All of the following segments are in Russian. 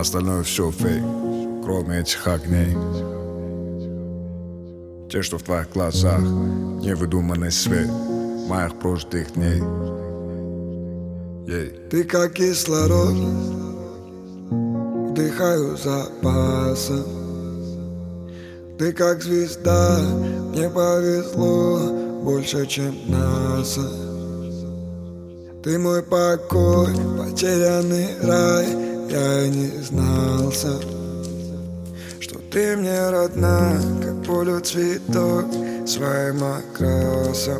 Остальное все фейк, кроме этих огней. Те, что в твоих глазах, невыдуманный свет моих прожитых дней. Ты как кислород, вдыхаю запасом. Ты как звезда, мне повезло больше, чем НАСА. Ты мой покой, потерянный рай, я и не знался, что ты мне родна, как полю цветок своим окрасом.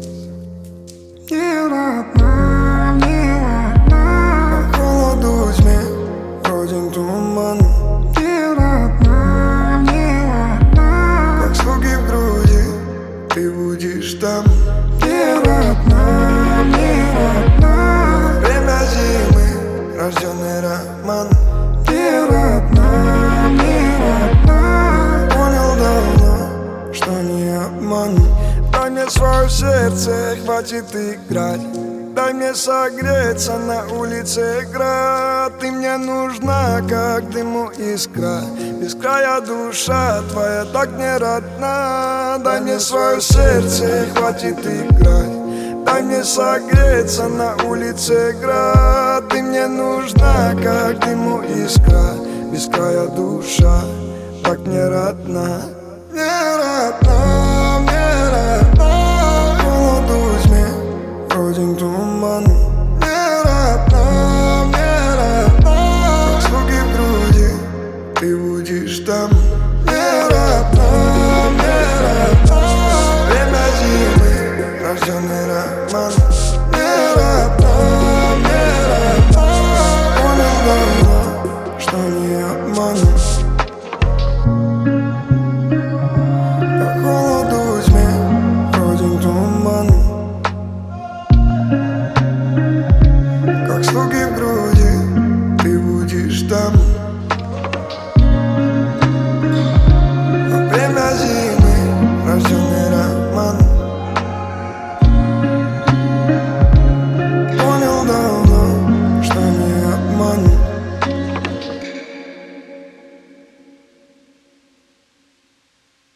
Не родна, не родна, по холоду тьме родин туман. Не родна, не родна, как звуки в груди, ты будешь там. Не родна, не родна, время зимы, рожденный роман. Не родна, не родна, понял давно, что не обман. Дай мне свое сердце, хватит играть. Дай мне согреться, на улице град. Ты мне нужна, как дыму искра. Без края душа твоя так не родна. Дай мне свое сердце, хватит играть. Дай мне согреться, на улице град. Ты мне нужна, как дыму искра. Без края душа так не родна. Не родна, не родна, в холоду тьме родин туман.